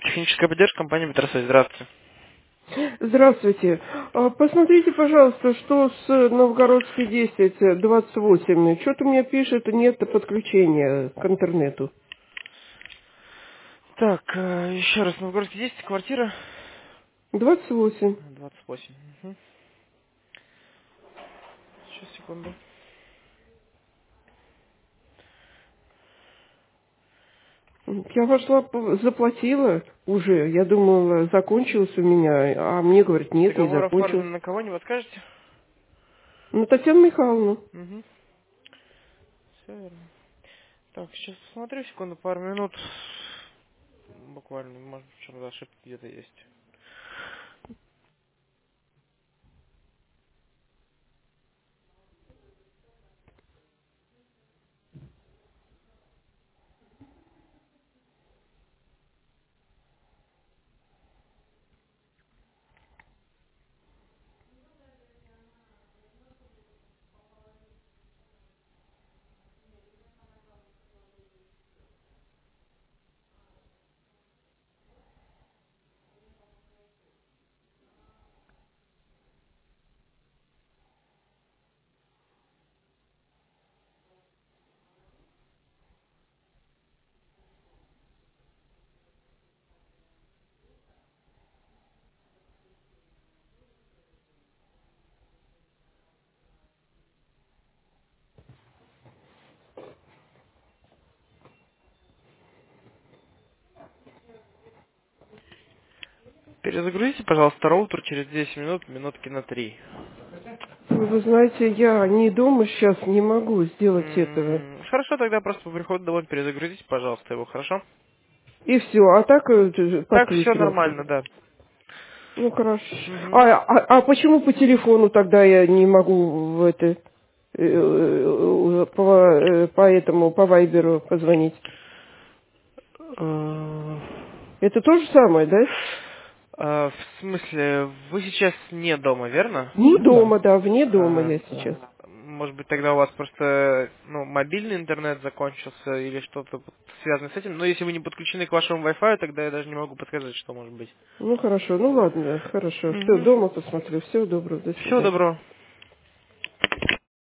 Техническая поддержка компании Метросвязь. Здравствуйте. Здравствуйте. Посмотрите, пожалуйста, что с Новгородской 10, 28. Что-то мне пишет, нет подключения к интернету. Так, еще раз, Новгородский 10, квартира 28. 28. Угу. Сейчас, секунду. Я вошла, заплатила уже. Я думала, закончилось у меня, а мне говорят, нет, не Договор закончилось. оформлен на кого, не подскажете? Ну, Татьяна Михайловна. Угу. Все верно. Так, сейчас посмотрю, секунду, пару минут. Буквально, может, в чем-то ошибка где-то есть. Перезагрузите, пожалуйста, роутер через 10 минут, минутки на 3. Вы знаете, я не дома сейчас, не могу сделать этого. Хорошо, тогда просто по приходу домой перезагрузите, пожалуйста, его, хорошо? И все, а так Так, все подключено. нормально, да. Ну хорошо. Угу. А почему по телефону тогда я не могу в это по этому по Вайберу позвонить? Это то же самое, да? В смысле, вы сейчас не дома, верно? Не дома, да, вне дома А, я сейчас. Может быть, тогда у вас просто мобильный интернет закончился или что-то связано с этим. Но если вы не подключены к вашему Wi-Fi, тогда я даже не могу подсказать, что может быть. Ну хорошо, ну ладно, хорошо. Все, Угу. дома посмотрю. Всего доброго, до Всего свидания. доброго.